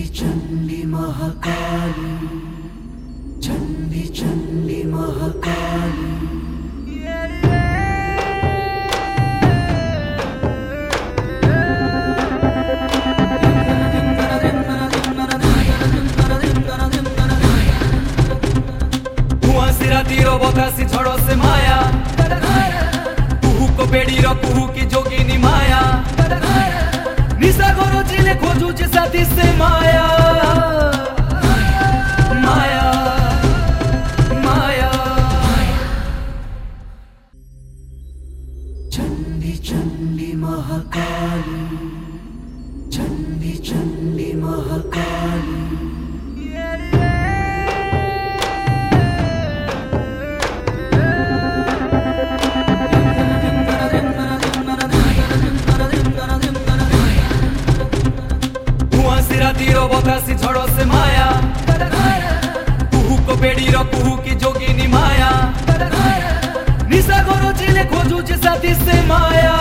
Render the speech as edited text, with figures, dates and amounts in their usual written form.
चंडी महाकाली, चंडी चंडी महाकाली। धुआं सिरा तीरो बतासी झड़ो से माया, कुहू को बेड़ी रो कुहू की जोगिनी माया, निशा गोरो चिले खोजू जे साथी से माया, माया माया। चंडी चंडी महाकाली, चंडी चंडी महाकाली। तीरो बतासी झड़ो से माया, कुहू को बेड़ी रो कुहू की जोगिनी माया, निशा गोरो चिले खोजू जे साथी से माया।